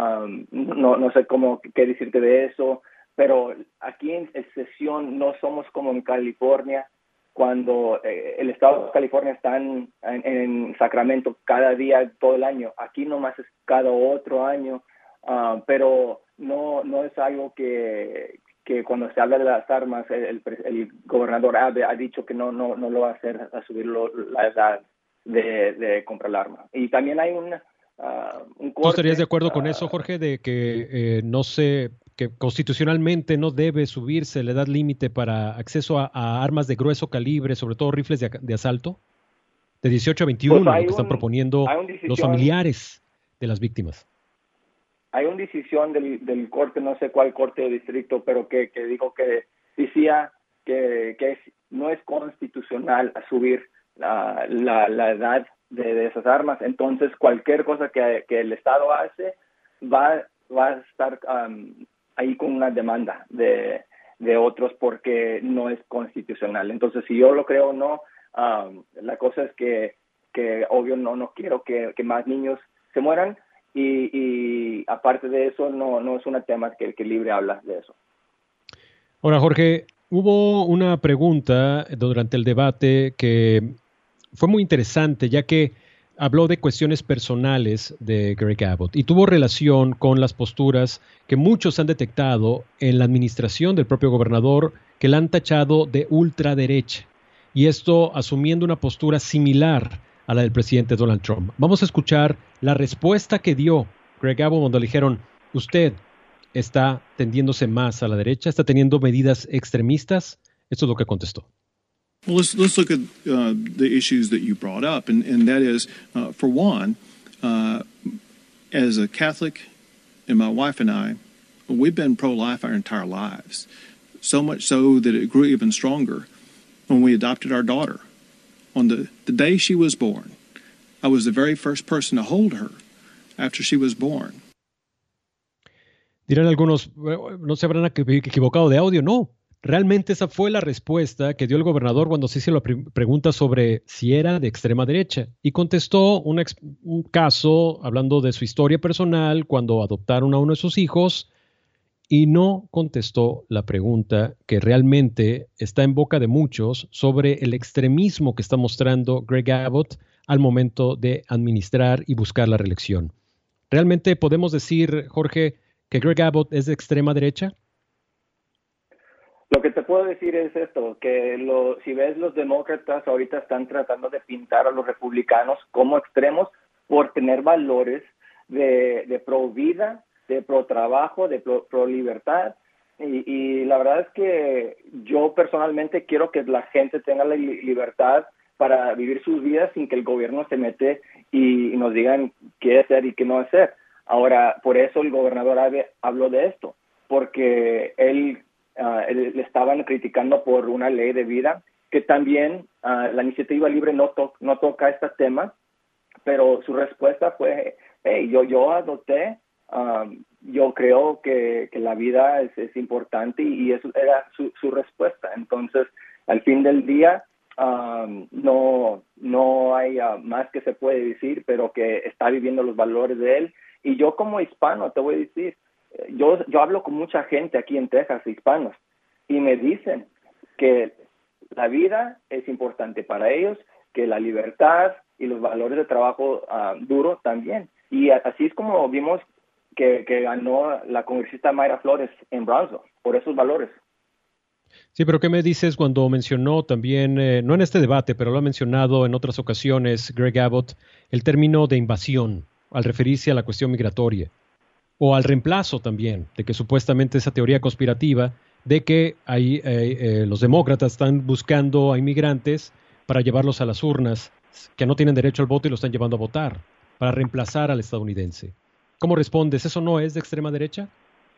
No sé qué decirte de eso, pero aquí en sesión no somos como en California, cuando el estado de California está en Sacramento cada día, todo el año. Aquí nomás es cada otro año, pero no es algo que cuando se habla de las armas, el gobernador ha dicho que no lo va a hacer, a subir la edad de comprar el arma. Y también hay un corte. ¿Tú estarías de acuerdo con eso, Jorge, de que que constitucionalmente no debe subirse la edad límite para acceso a armas de grueso calibre, sobre todo rifles de asalto, de 18 a 21, pues lo que están proponiendo los familiares de las víctimas? Hay una decisión del corte, no sé cuál corte de distrito, pero que dijo que decía que no es constitucional subir la edad de esas armas. Entonces, cualquier cosa que el Estado hace va a estar ahí con una demanda de otros, porque no es constitucional. Entonces, si yo lo creo o no, la cosa es que obvio no quiero que más niños se mueran, y aparte de eso no es un tema que Libre habla de eso. Ahora, Jorge, hubo una pregunta durante el debate que fue muy interesante, ya que habló de cuestiones personales de Greg Abbott y tuvo relación con las posturas que muchos han detectado en la administración del propio gobernador, que la han tachado de ultraderecha. y esto asumiendo una postura similar a la del presidente Donald Trump. Vamos a escuchar la respuesta que dio Greg Abbott cuando le dijeron, usted está tendiéndose más a la derecha, está teniendo medidas extremistas. Esto es lo que contestó. Well, let's look at the issues that you brought up, and that is, for one, as a Catholic, and my wife and I, we've been pro-life our entire lives, so much so that it grew even stronger when we adopted our daughter. On the day she was born, I was the very first person to hold her after she was born. Dirán algunos, no se habrán equivocado de audio. No, realmente esa fue la respuesta que dio el gobernador cuando se hizo la pregunta sobre si era de extrema derecha. Y contestó un caso hablando de su historia personal cuando adoptaron a uno de sus hijos, y no contestó la pregunta que realmente está en boca de muchos sobre el extremismo que está mostrando Greg Abbott al momento de administrar y buscar la reelección. ¿Realmente podemos decir, Jorge, que Greg Abbott es de extrema derecha? Lo que te puedo decir es esto, que si ves, los demócratas ahorita están tratando de pintar a los republicanos como extremos por tener valores de pro vida, de pro trabajo, de pro libertad, y la verdad es que yo personalmente quiero que la gente tenga la libertad para vivir sus vidas sin que el gobierno se mete y nos digan qué hacer y qué no hacer. Ahora, por eso el gobernador habló de esto, porque él le estaban criticando por una ley de vida, que también la iniciativa libre no toca este tema, pero su respuesta fue, hey, yo adopté, yo creo que la vida es importante, y eso era su respuesta. Entonces, al fin del día, no hay más que se puede decir, pero que está viviendo los valores de él. Y yo como hispano, te voy a decir, yo hablo con mucha gente aquí en Texas, hispanos, y me dicen que la vida es importante para ellos, que la libertad y los valores de trabajo duro también. Y así es como vimos que ganó la congresista Mayra Flores en Brownsville, por esos valores. Sí, pero ¿qué me dices cuando mencionó también, no en este debate, pero lo ha mencionado en otras ocasiones Greg Abbott, el término de invasión, al referirse a la cuestión migratoria, o al reemplazo también, de que supuestamente esa teoría conspirativa de que los demócratas están buscando a inmigrantes para llevarlos a las urnas, que no tienen derecho al voto y los están llevando a votar, para reemplazar al estadounidense. ¿Cómo respondes? ¿Eso no es de extrema derecha?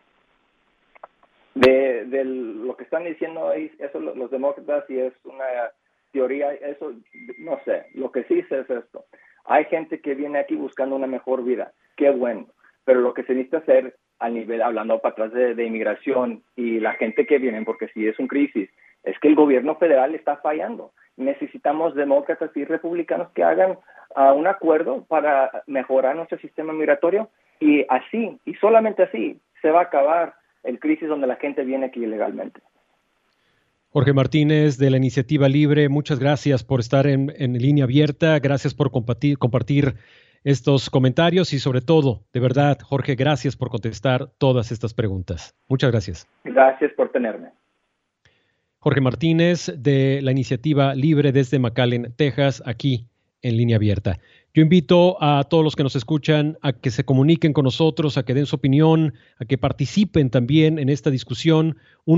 De lo que están diciendo ahí, eso los demócratas, y es una teoría, eso no sé. Lo que sí sé es esto: hay gente que viene aquí buscando una mejor vida, qué bueno, pero lo que se necesita hacer a nivel, hablando para atrás de inmigración y la gente que viene, porque si es un crisis, es que el gobierno federal está fallando. Necesitamos demócratas y republicanos que hagan un acuerdo para mejorar nuestro sistema migratorio, y así, y solamente así, se va a acabar el crisis donde la gente viene aquí ilegalmente. Jorge Martínez, de la Iniciativa Libre, muchas gracias por estar en línea abierta, gracias por compartir estos comentarios, y sobre todo, de verdad, Jorge, gracias por contestar todas estas preguntas. Muchas gracias. Gracias por tenerme. Jorge Martínez, de la Iniciativa Libre desde McAllen, Texas, aquí en Línea Abierta. Yo invito a todos los que nos escuchan a que se comuniquen con nosotros, a que den su opinión, a que participen también en esta discusión.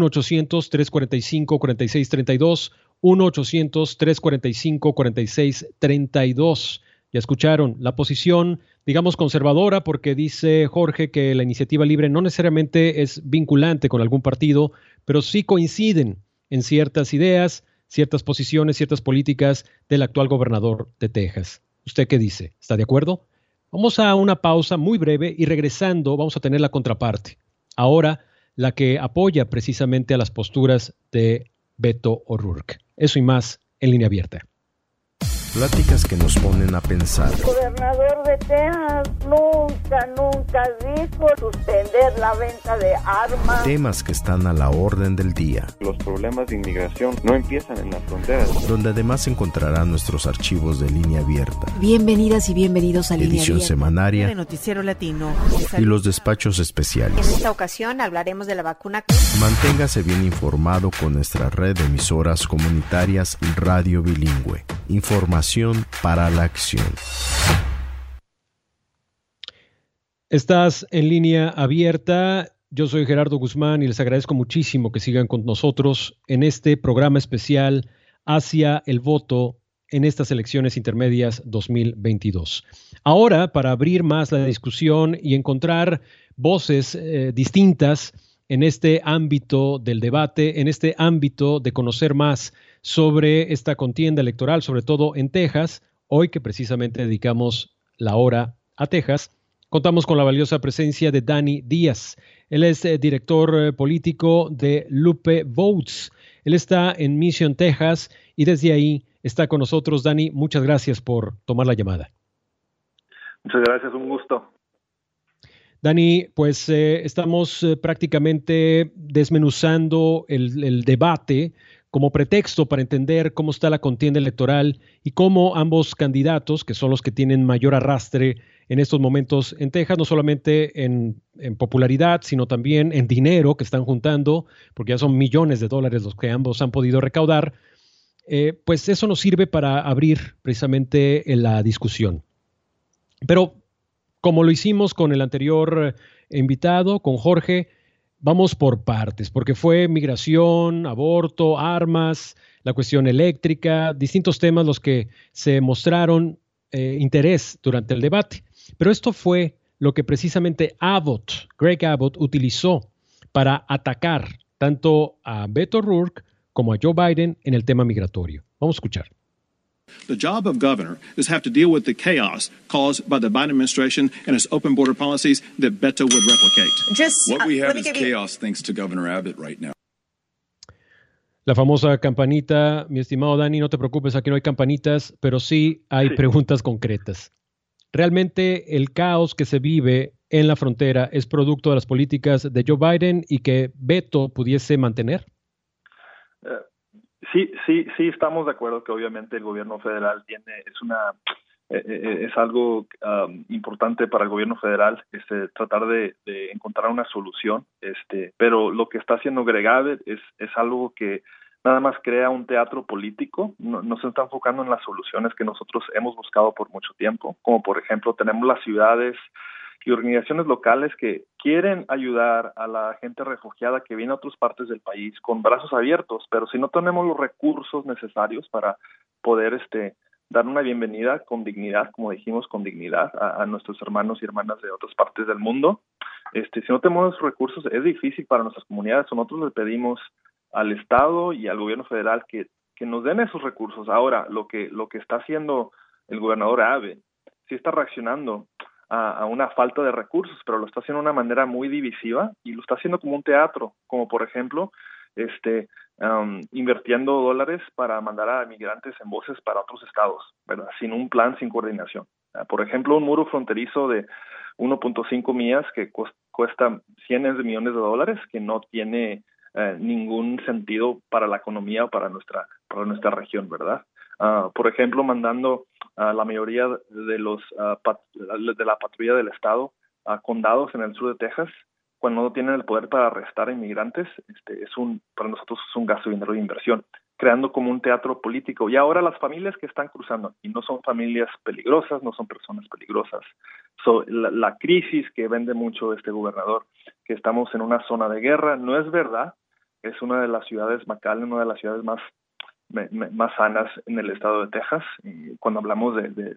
1-800-345-4632, 1-800-345-4632. Ya escucharon la posición, digamos, conservadora, porque dice Jorge que la Iniciativa Libre no necesariamente es vinculante con algún partido, pero sí coinciden en ciertas ideas, ciertas posiciones, ciertas políticas del actual gobernador de Texas. ¿Usted qué dice? ¿Está de acuerdo? Vamos a una pausa muy breve y regresando vamos a tener la contraparte. Ahora, la que apoya precisamente a las posturas de Beto O'Rourke. Eso y más en Línea Abierta. Pláticas que nos ponen a pensar. El gobernador de Texas nunca dijo suspender la venta de armas. Temas que están a la orden del día. Los problemas de inmigración no empiezan en las fronteras. Donde además encontrarán nuestros archivos de Línea Abierta. Bienvenidas y bienvenidos a Línea Edición Abierta. semanaria. De Noticiero Latino. Y los despachos especiales. En esta ocasión hablaremos de la vacuna. Manténgase bien informado con nuestra red de emisoras comunitarias Radio Bilingüe. Información para la acción. Estás en Línea Abierta. Yo soy Gerardo Guzmán y les agradezco muchísimo que sigan con nosotros en este programa especial hacia el voto en estas elecciones intermedias 2022. Ahora, para abrir más la discusión y encontrar voces distintas en este ámbito del debate, en este ámbito de conocer más sobre esta contienda electoral, sobre todo en Texas, hoy que precisamente dedicamos la hora a Texas, contamos con la valiosa presencia de Dani Díaz. Él es director político de Lupe Votes. Él está en Mission, Texas, y desde ahí está con nosotros. Dani, muchas gracias por tomar la llamada. Muchas gracias, un gusto. Dani, pues estamos prácticamente desmenuzando el debate como pretexto para entender cómo está la contienda electoral y cómo ambos candidatos, que son los que tienen mayor arrastre en estos momentos en Texas, no solamente en popularidad, sino también en dinero que están juntando, porque ya son millones de dólares los que ambos han podido recaudar, pues eso nos sirve para abrir precisamente la discusión. Pero como lo hicimos con el anterior invitado, con Jorge, vamos por partes, porque fue migración, aborto, armas, la cuestión eléctrica, distintos temas los que se mostraron interés durante el debate. Pero esto fue lo que precisamente Greg Abbott, utilizó para atacar tanto a Beto O'Rourke como a Joe Biden en el tema migratorio. Vamos a escuchar. The job of governor is have to deal with the chaos caused by the Biden administration and its open border policies that Beto would replicate. What we have is chaos thanks to Governor Abbott right now. La famosa campanita, mi estimado Dani, no te preocupes, aquí no hay campanitas, pero sí hay preguntas concretas. ¿Realmente el caos que se vive en la frontera es producto de las políticas de Joe Biden y que Beto pudiese mantener? Sí, estamos de acuerdo que obviamente el gobierno federal es algo importante para el gobierno federal, tratar de encontrar una solución, pero lo que está haciendo Greg Abbott es algo que nada más crea un teatro político, no se está enfocando en las soluciones que nosotros hemos buscado por mucho tiempo, como por ejemplo tenemos las ciudades y organizaciones locales que quieren ayudar a la gente refugiada que viene a otras partes del país con brazos abiertos, pero si no tenemos los recursos necesarios para poder dar una bienvenida con dignidad, como dijimos, con dignidad a nuestros hermanos y hermanas de otras partes del mundo, si no tenemos los recursos es difícil para nuestras comunidades. Nosotros le pedimos al Estado y al gobierno federal que nos den esos recursos. Ahora, lo que está haciendo el gobernador Abbott, sí está reaccionando a una falta de recursos, pero lo está haciendo de una manera muy divisiva y lo está haciendo como un teatro, como por ejemplo, invirtiendo dólares para mandar a migrantes en buses para otros estados, ¿verdad? Sin un plan, sin coordinación. Por ejemplo, un muro fronterizo de 1.5 millas que cuesta cientos de millones de dólares, que no tiene ningún sentido para la economía o para nuestra región, ¿verdad? Por ejemplo, mandando a la mayoría de de la patrulla del estado a condados en el sur de Texas, cuando no tienen el poder para arrestar a inmigrantes, para nosotros es un gasto de dinero de inversión, creando como un teatro político. Y ahora las familias que están cruzando, y no son familias peligrosas, no son personas peligrosas, la crisis que vende mucho este gobernador, que estamos en una zona de guerra, no es verdad. Es una de las ciudades, McAllen, una de las ciudades más sanas en el estado de Texas. Y cuando hablamos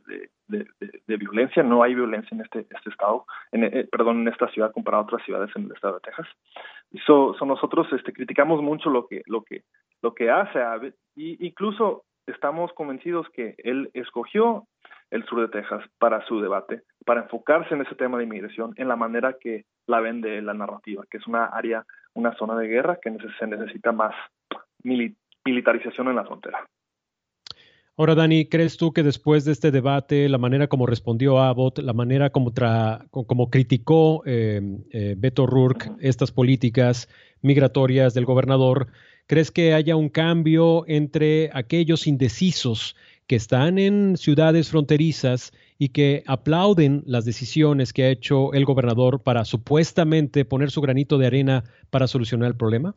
de violencia, no hay violencia en este estado, en esta ciudad comparado a otras ciudades en el estado de Texas. Nosotros criticamos mucho lo que hace Abbott, y incluso estamos convencidos que él escogió el sur de Texas para su debate, para enfocarse en ese tema de inmigración, en la manera que la vende la narrativa, que es una zona de guerra que se necesita más militarización en la frontera. Ahora, Dani, ¿crees tú que después de este debate, la manera como respondió Abbott, la manera como criticó Beto O'Rourke estas políticas migratorias del gobernador, crees que haya un cambio entre aquellos indecisos que están en ciudades fronterizas y que aplauden las decisiones que ha hecho el gobernador para supuestamente poner su granito de arena para solucionar el problema?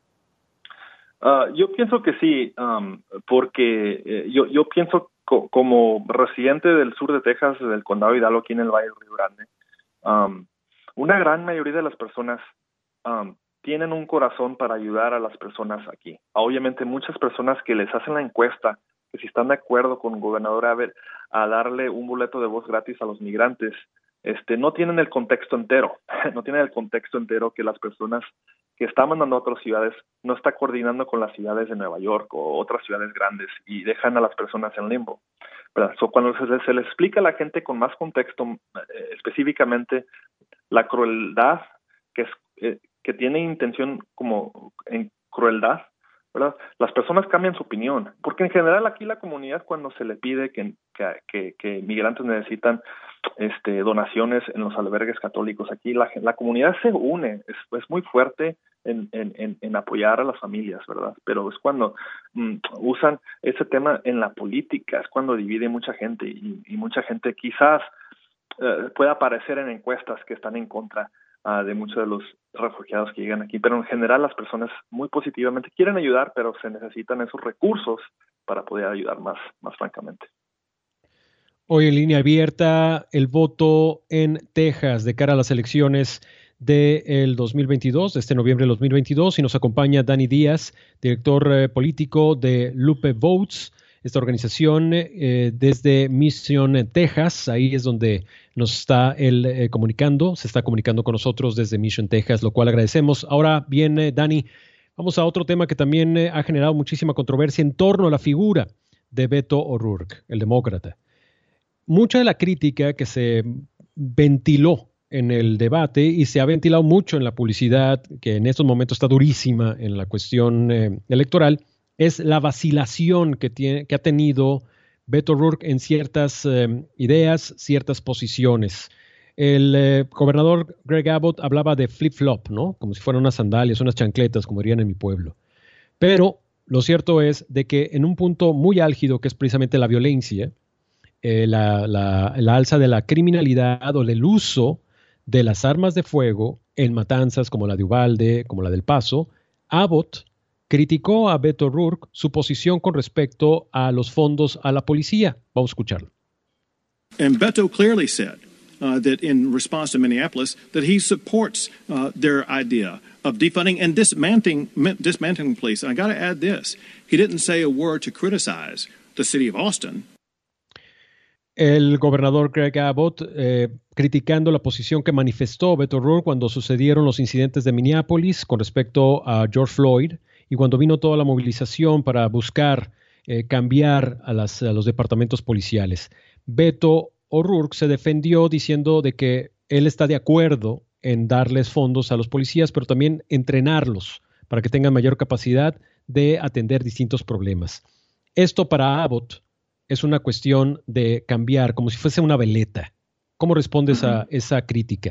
Yo pienso que sí, porque yo pienso como residente del sur de Texas, del condado de Hidalgo, aquí en el Valle del Río Grande, una gran mayoría de las personas tienen un corazón para ayudar a las personas aquí. Obviamente muchas personas que les hacen la encuesta, que si están de acuerdo con el gobernador a darle un boleto de voz gratis a los migrantes, no tienen el contexto entero, que las personas que está mandando a otras ciudades no está coordinando con las ciudades de Nueva York o otras ciudades grandes y dejan a las personas en limbo, ¿verdad? Cuando se les explica a la gente con más contexto, específicamente la crueldad que tiene intención como en crueldad, ¿verdad? Las personas cambian su opinión, porque en general aquí la comunidad, cuando se le pide que migrantes necesitan donaciones en los albergues católicos, aquí la comunidad se une, es muy fuerte en apoyar a las familias, ¿verdad? Pero es cuando usan ese tema en la política, es cuando divide mucha gente y mucha gente quizás puede aparecer en encuestas que están en contra de muchos de los refugiados que llegan aquí, pero en general las personas muy positivamente quieren ayudar, pero se necesitan esos recursos para poder ayudar más francamente. Hoy en Línea Abierta, el voto en Texas de cara a las elecciones del 2022, de este noviembre del 2022, y nos acompaña Dani Díaz, director político de Lupe Votes, esta organización desde Mission, Texas. Ahí es donde nos está él comunicando, se está comunicando con nosotros desde Mission, Texas, lo cual agradecemos. Ahora bien, Dani, vamos a otro tema que también ha generado muchísima controversia en torno a la figura de Beto O'Rourke, el demócrata. Mucha de la crítica que se ventiló en el debate y se ha ventilado mucho en la publicidad, que en estos momentos está durísima en la cuestión electoral, es la vacilación que ha tenido Beto O'Rourke en ciertas ideas, ciertas posiciones. El gobernador Greg Abbott hablaba de flip-flop, ¿no? Como si fueran unas sandalias, unas chancletas, como dirían en mi pueblo. Pero lo cierto es de que en un punto muy álgido, que es precisamente la violencia, la alza de la criminalidad o el uso de las armas de fuego en matanzas como la de Uvalde, como la del Paso, Abbott criticó a Beto O'Rourke su posición con respecto a los fondos a la policía. Vamos a escucharlo. And Beto clearly said that in response to Minneapolis, that he supports their idea of defunding and dismantling police. And I got to add this. He didn't say a word to criticize the city of Austin. El gobernador Greg Abbott criticando la posición que manifestó Beto O'Rourke cuando sucedieron los incidentes de Minneapolis con respecto a George Floyd y cuando vino toda la movilización para buscar cambiar a los departamentos policiales. Beto O'Rourke se defendió diciendo de que él está de acuerdo en darles fondos a los policías, pero también entrenarlos para que tengan mayor capacidad de atender distintos problemas. Esto para Abbott es una cuestión de cambiar, como si fuese una veleta. ¿Cómo respondes a esa crítica?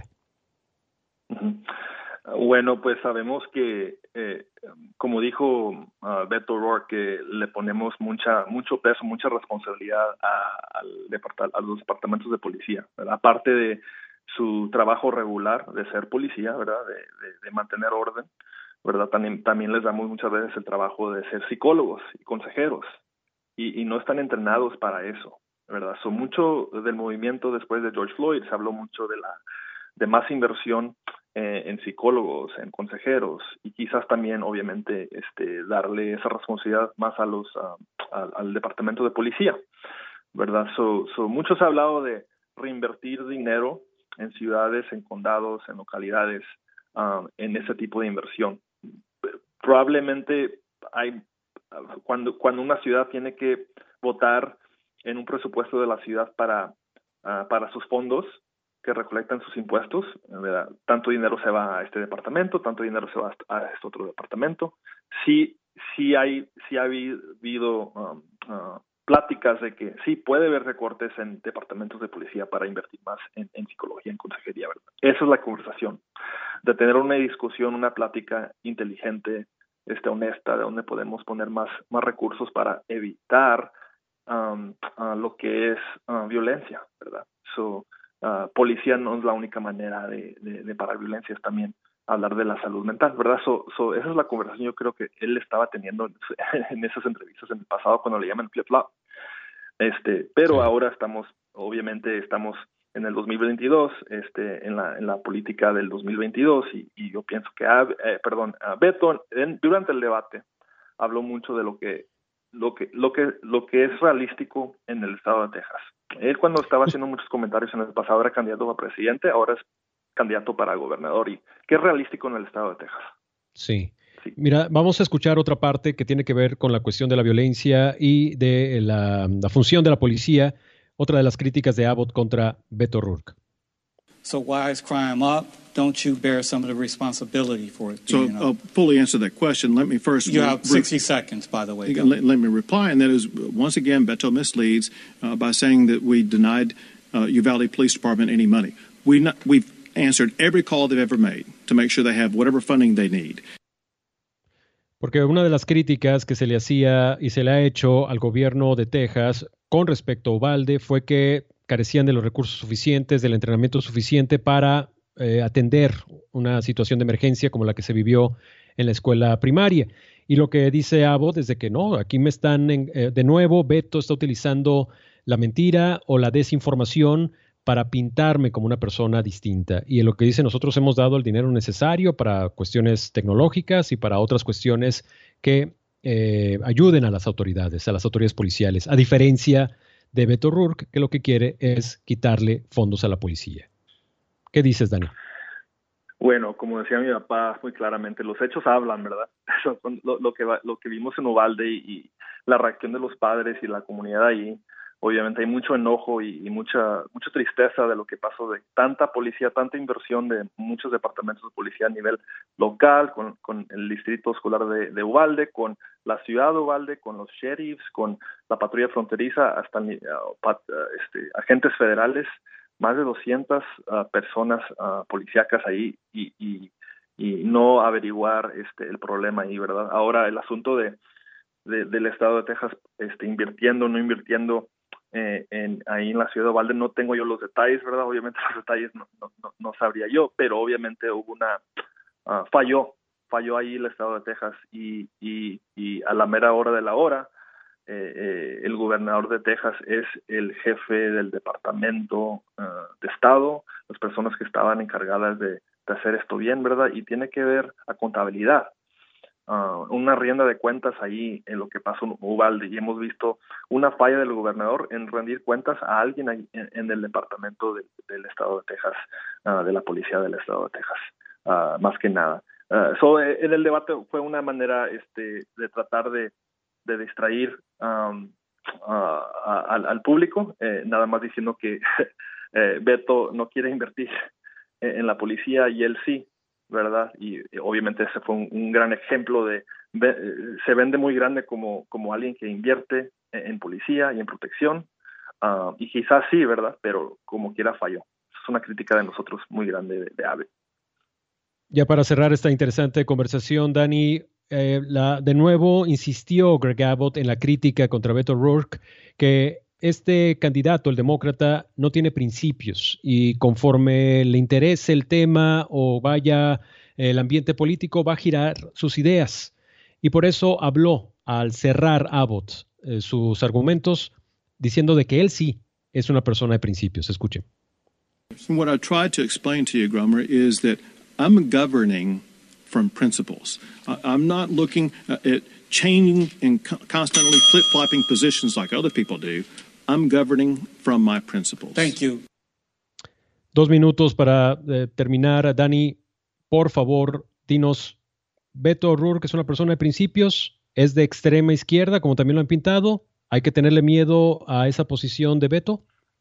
Bueno, pues sabemos que, como dijo Beto O'Rourke, que le ponemos mucho peso, mucha responsabilidad a los departamentos de policía, ¿verdad? Aparte de su trabajo regular de ser policía, ¿verdad? De mantener orden, ¿verdad? También les damos muchas veces el trabajo de ser psicólogos y consejeros. Y no están entrenados para eso, ¿verdad? Mucho del movimiento después de George Floyd se habló mucho de más inversión en psicólogos, en consejeros y quizás también, obviamente, darle esa responsabilidad más al departamento de policía, ¿verdad? Mucho se ha hablado de reinvertir dinero en ciudades, en condados, en localidades, en ese tipo de inversión. Probablemente cuando una ciudad tiene que votar en un presupuesto de la ciudad para sus fondos que recolectan sus impuestos, ¿verdad? Tanto dinero se va a este departamento, tanto dinero se va a este otro departamento. Sí ha habido pláticas de que sí puede haber recortes en departamentos de policía para invertir más en psicología, en consejería, ¿verdad? Esa es la conversación, de tener una discusión, una plática inteligente, honesta, de donde podemos poner más recursos para evitar lo que es violencia, ¿verdad? Policía no es la única manera de parar violencia, es también hablar de la salud mental, ¿verdad? Esa es la conversación yo creo que él estaba teniendo en esas entrevistas en el pasado cuando le llaman flip-flop. Pero sí. Ahora estamos en el 2022, en la política del 2022 y yo pienso que Beto durante el debate habló mucho de lo que es realístico en el estado de Texas. Él cuando estaba haciendo muchos comentarios en el pasado era candidato a presidente, ahora es candidato para gobernador. ¿Y qué es realístico en el estado de Texas? Sí. Mira, vamos a escuchar otra parte que tiene que ver con la cuestión de la violencia y de la función de la policía, otra de las críticas de Abbott contra Beto O'Rourke. So why is crime up? Don't you bear some of the responsibility for it? So I'll fully answer that question. Let me first... You have 60 seconds, by the way. Let me reply, and that is, once again, Beto misleads by saying that we denied Uvalde Police Department any money. We've answered every call they've ever made to make sure they have whatever funding they need. Porque una de las críticas que se le hacía y se le ha hecho al gobierno de Texas con respecto a Uvalde fue que carecían de los recursos suficientes, del entrenamiento suficiente para atender una situación de emergencia como la que se vivió en la escuela primaria. Y lo que dice Abbott es de que no, aquí me están, de nuevo, Beto está utilizando la mentira o la desinformación para pintarme como una persona distinta. Y en lo que dice, nosotros hemos dado el dinero necesario para cuestiones tecnológicas y para otras cuestiones que ayuden a las autoridades policiales, a diferencia de Beto O'Rourke, que lo que quiere es quitarle fondos a la policía. ¿Qué dices, Dani? Bueno, como decía mi papá muy claramente, los hechos hablan, ¿verdad? Lo que vimos en Uvalde y la reacción de los padres y la comunidad ahí, obviamente hay mucho enojo y mucha tristeza de lo que pasó, de tanta policía, tanta inversión de muchos departamentos de policía a nivel local, con el distrito escolar de Uvalde, con la ciudad de Uvalde, con los sheriffs, con la patrulla fronteriza, hasta agentes federales, más de 200 personas policíacas ahí y no averiguar el problema ahí, ¿verdad? Ahora el asunto del estado de Texas invirtiendo, no invirtiendo ahí en la ciudad de Uvalde, no tengo yo los detalles, ¿verdad? Obviamente los detalles no sabría yo, pero obviamente hubo falló ahí el estado de Texas y a la mera hora de la hora el gobernador de Texas es el jefe del departamento de estado, las personas que estaban encargadas de hacer esto bien, ¿verdad? Y tiene que ver a contabilidad. Una rienda de cuentas ahí en lo que pasó en Uvalde, y hemos visto una falla del gobernador en rendir cuentas a alguien ahí en el departamento del estado de Texas, de la policía del estado de Texas, más que nada. En el debate fue una manera de tratar de distraer al público, nada más diciendo que Beto no quiere invertir en la policía y él sí, ¿verdad? Y obviamente ese fue un gran ejemplo se vende muy grande como alguien que invierte en policía y en protección, y quizás sí, ¿verdad? Pero como quiera falló. Es una crítica de nosotros muy grande de Abbott. Ya para cerrar esta interesante conversación, Dani, de nuevo insistió Greg Abbott en la crítica contra Beto O'Rourke, que este candidato, el demócrata, no tiene principios y conforme le interese el tema o vaya el ambiente político, va a girar sus ideas. Y por eso habló al cerrar Abbott sus argumentos diciendo de que él sí es una persona de principios. Escuchen. What I tried to explain to you, Grummer, is that I'm governing from principles. I'm not looking at changing and constantly flip-flopping positions like other people do. I'm governing from my principles. Thank you. 2 minutos para terminar. Dani, por favor, dinos, Beto O'Rourke es una persona de principios, es de extrema izquierda, como también lo han pintado. ¿Hay que tenerle miedo a esa posición de Beto?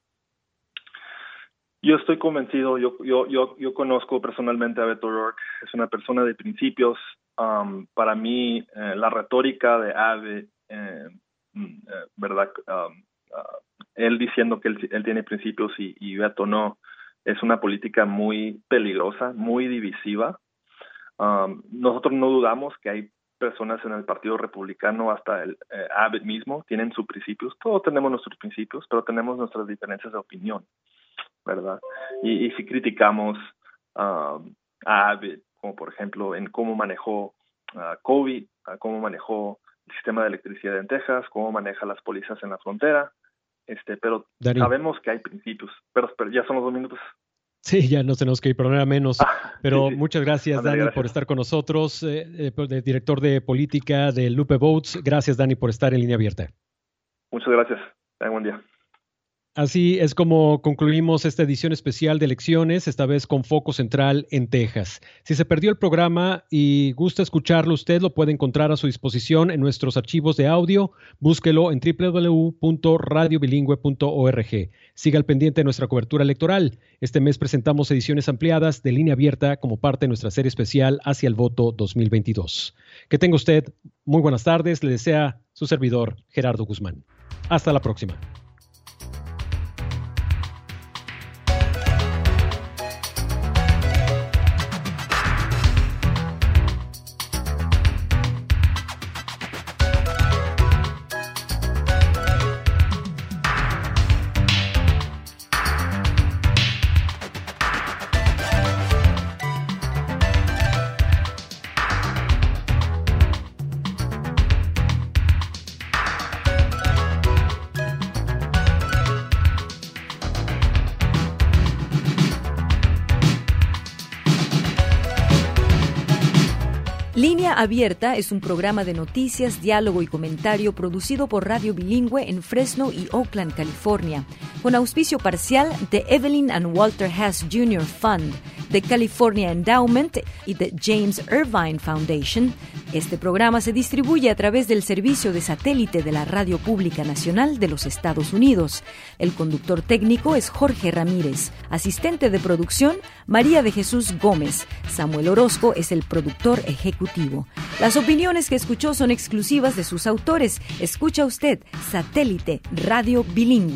Yo estoy convencido, yo conozco personalmente a Beto O'Rourke, es una persona de principios. Para mí, la retórica de Abbott ¿verdad? Él diciendo que él tiene principios y Beto no, es una política muy peligrosa, muy divisiva. Nosotros no dudamos que hay personas en el Partido Republicano, hasta el Abbott mismo, tienen sus principios. Todos tenemos nuestros principios, pero tenemos nuestras diferencias de opinión, ¿verdad? Y si criticamos a Abbott, como por ejemplo en cómo manejó COVID, cómo manejó el sistema de electricidad en Texas, cómo maneja las policías en la frontera, pero Dani, sabemos que hay principios, pero ya son los 2 minutos. Sí, ya nos tenemos que ir, pero no era menos. Pero sí. Muchas gracias, Andale, Dani, gracias por estar con nosotros, director de política de Lupe Votes. Gracias, Dani, por estar en Línea Abierta. Muchas gracias. Tengan buen día. Así es como concluimos esta edición especial de elecciones, esta vez con foco central en Texas. Si se perdió el programa y gusta escucharlo, usted lo puede encontrar a su disposición en nuestros archivos de audio. Búsquelo en www.radiobilingüe.org. Siga al pendiente de nuestra cobertura electoral. Este mes presentamos ediciones ampliadas de Línea Abierta como parte de nuestra serie especial hacia el voto 2022. Que tenga usted muy buenas tardes. Le desea su servidor, Gerardo Guzmán. Hasta la próxima. Línea Abierta es un programa de noticias, diálogo y comentario producido por Radio Bilingüe en Fresno y Oakland, California, con auspicio parcial de Evelyn and Walter Haas Jr. Fund, de California Endowment y de James Irvine Foundation. Este programa se distribuye a través del servicio de satélite de la Radio Pública Nacional de los Estados Unidos. El conductor técnico es Jorge Ramírez. Asistente de producción, María de Jesús Gómez. Samuel Orozco es el productor ejecutivo. Las opiniones que escuchó son exclusivas de sus autores. Escucha usted Satélite Radio Bilingüe.